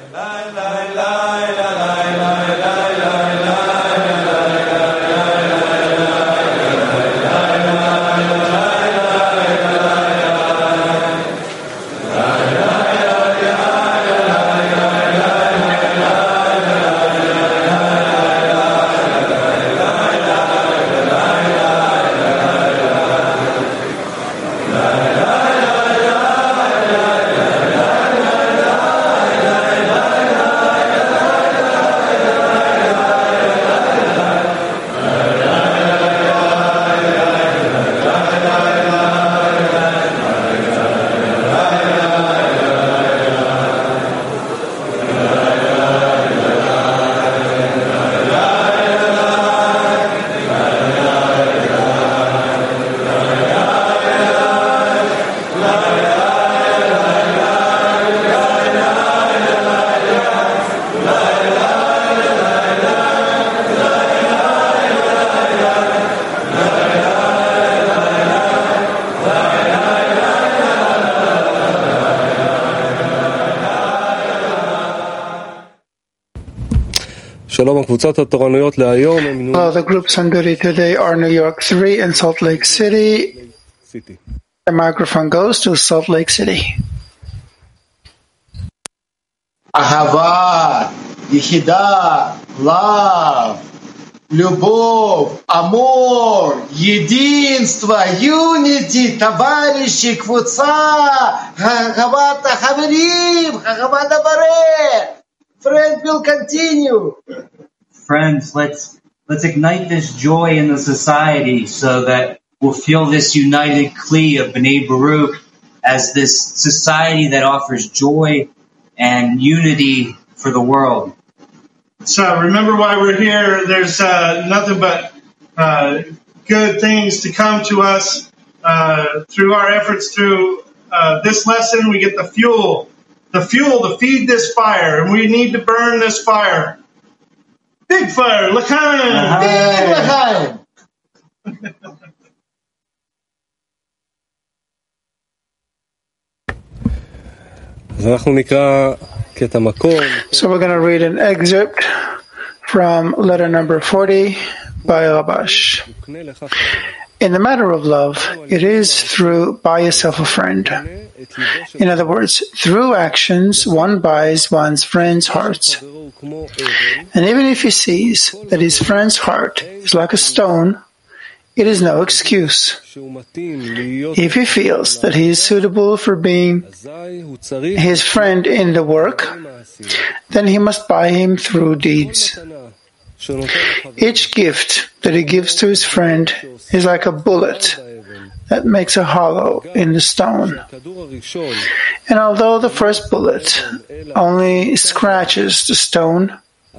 Well, the groups on duty today are New York 3 and Salt Lake City. The microphone goes to Salt Lake City. Ahava, Yehida, love, любовь, amor, единство, unity, товарищи, квуца, хагавата хаверим, хагавата баре. Friend will continue. Friends, let's ignite this joy in the society so that we'll feel this united Kli of B'nai Baruch as this society that offers joy and unity for the world. So remember why we're here. There's nothing but good things to come to us through our efforts through this lesson. We get the fuel to feed this fire, and we need to burn this fire. Big fire, l'chaim! Big l'chaim! So we're going to read an excerpt from letter number 40 by Rabash. In the matter of love, it is through buy yourself a friend. In other words, through actions, one buys one's friend's hearts. And even if he sees that his friend's heart is like a stone, it is no excuse. If he feels that he is suitable for being his friend in the work, then he must buy him through deeds. Each gift that he gives to his friend is like a bullet that makes a hollow in the stone. And although the first bullet only scratches the stone,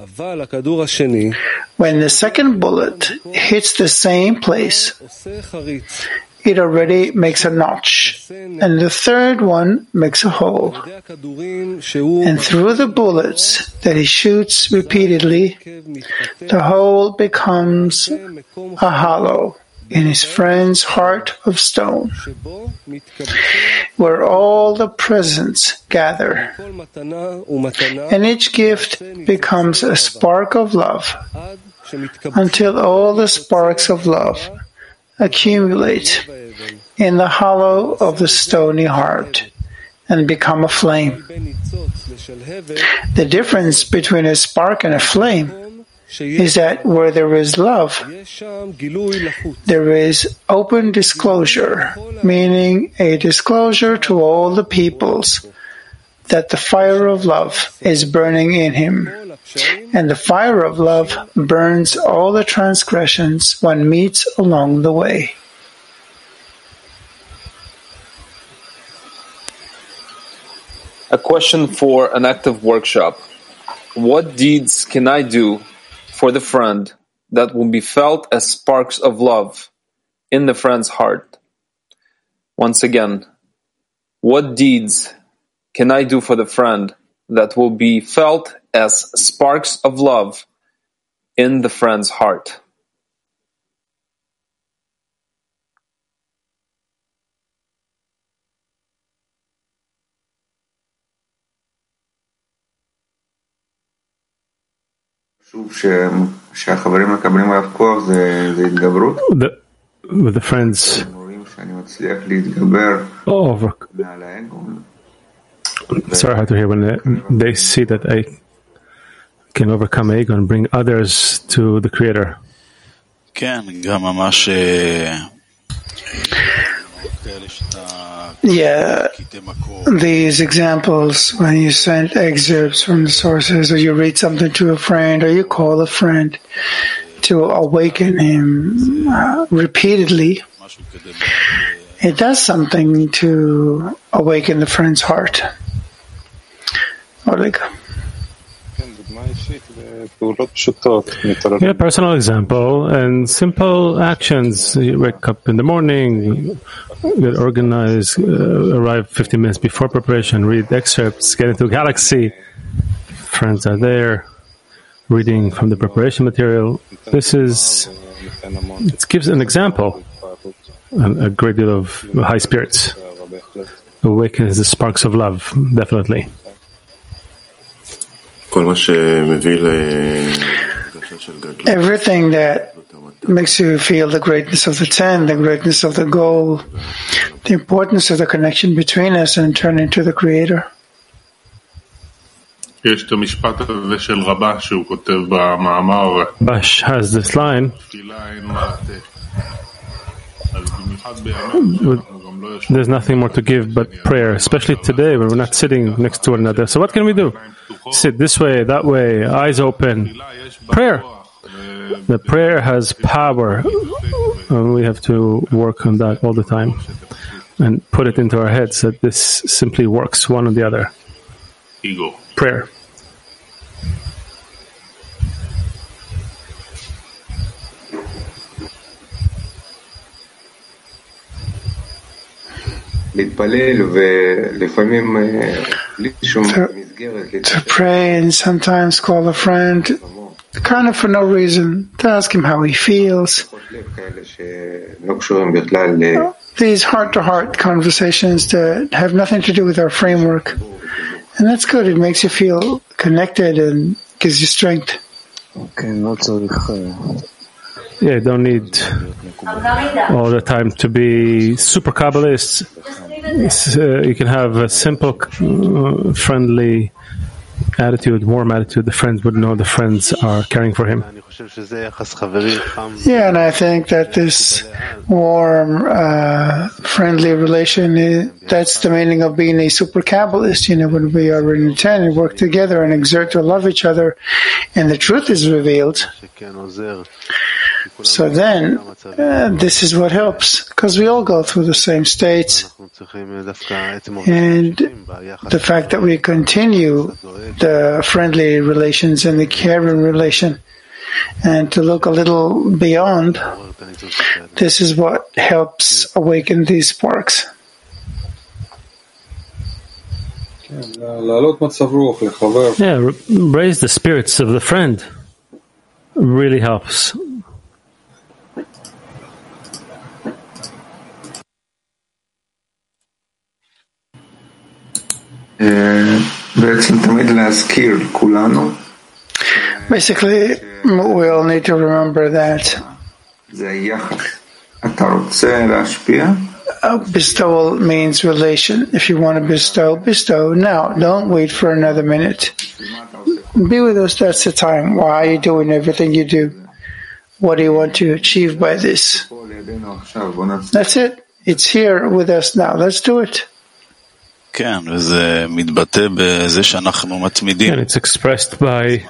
when the second bullet hits the same place, it already makes a notch, and the third one makes a hole. And through the bullets that he shoots repeatedly, the hole becomes a hollow in his friend's heart of stone, where all the presents gather, and each gift becomes a spark of love, until all the sparks of love accumulate in the hollow of the stony heart and become a flame. The difference between a spark and a flame is that where there is love, there is open disclosure, meaning a disclosure to all the peoples that the fire of love is burning in him. And the fire of love burns all the transgressions one meets along the way. A question for an active workshop. What deeds can I do for the friend that will be felt as sparks of love in the friend's heart? Once again, what deeds can I do for the friend that will be felt as sparks of love in the friend's heart? With the friends over. It's very hard to hear when they see that I can overcome ego and bring others to the Creator. Yeah, these examples, when you send excerpts from the sources, or you read something to a friend, or you call a friend to awaken him repeatedly, it does something to awaken the friend's heart. Oleg. Yeah, personal example and simple actions. You wake up in the morning, get organized, arrive 15 minutes before preparation, read excerpts, get into Galaxy. Friends are there, reading from the preparation material. It gives an example, a great deal of high spirits. Awakens the sparks of love, definitely. Everything that makes you feel the greatness of the 10, the greatness of the goal, the importance of the connection between us and turn into the Creator. Bash has this line. There's nothing more to give but prayer, especially today when we're not sitting next to one another. So what can we do? Sit this way, that way, eyes open. Prayer. The prayer has power, and we have to work on that all the time and put it into our heads that this simply works one or the other. Ego. Prayer. To pray and sometimes call a friend, kind of for no reason, to ask him how he feels. These heart-to-heart conversations that have nothing to do with our framework. And that's good. It makes you feel connected and gives you strength. Yeah, you don't need all the time to be super Kabbalists. You can have a simple, friendly attitude, warm attitude. The friends would know the friends are caring for him. Yeah, and I think that this warm, friendly relation, that's the meaning of being a super Kabbalist. When we are in 10 and work together and exert to love each other, and the truth is revealed. So then, this is what helps, because we all go through the same states. And the fact that we continue the friendly relations and the caring relation, and to look a little beyond, this is what helps awaken these sparks. Yeah, raise the spirits of the friend. Really helps. Basically, we all need to remember that bestowal means relation. If you want to bestow, bestow now. Don't wait for another minute. Be with us, that's the time. Why are you doing everything you do? What do you want to achieve by this? That's it. It's here with us now. Let's do it. And it's expressed by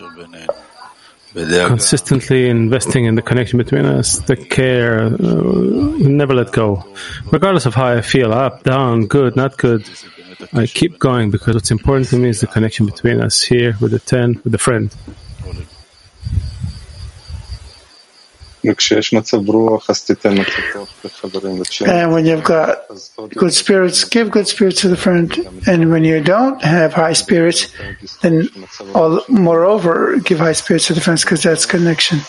consistently investing in the connection between us, the care, never let go. Regardless of how I feel, up, down, good, not good, I keep going because what's important to me is the connection between us here with the 10, with the friend. And when you've got good spirits, give good spirits to the friend. And when you don't have high spirits, then moreover, give high spirits to the friends, because that's connection.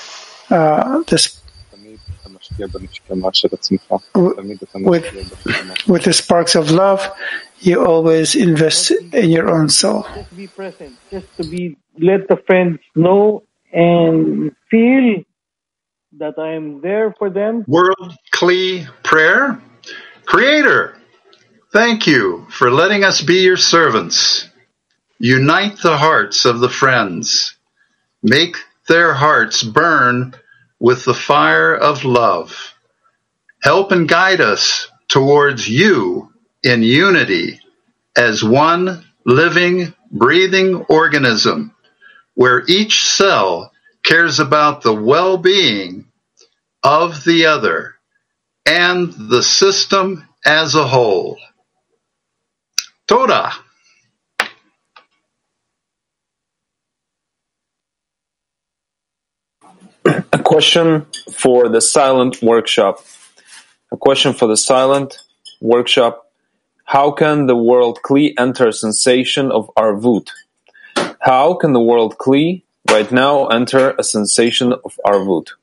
With the sparks of love, you always invest in your own soul. Just be present, just to be let the friends know and feel that I am there for them. World Kli prayer. Creator, thank you for letting us be your servants. Unite the hearts of the friends. Make their hearts burn with the fire of love. Help and guide us towards you in unity as one living, breathing organism where each cell cares about the well-being of the other and the system as a whole. Toda. A question for the silent workshop. How can the world Kli enter a sensation of Arvut? How can the world Kli right now enter a sensation of Arvut?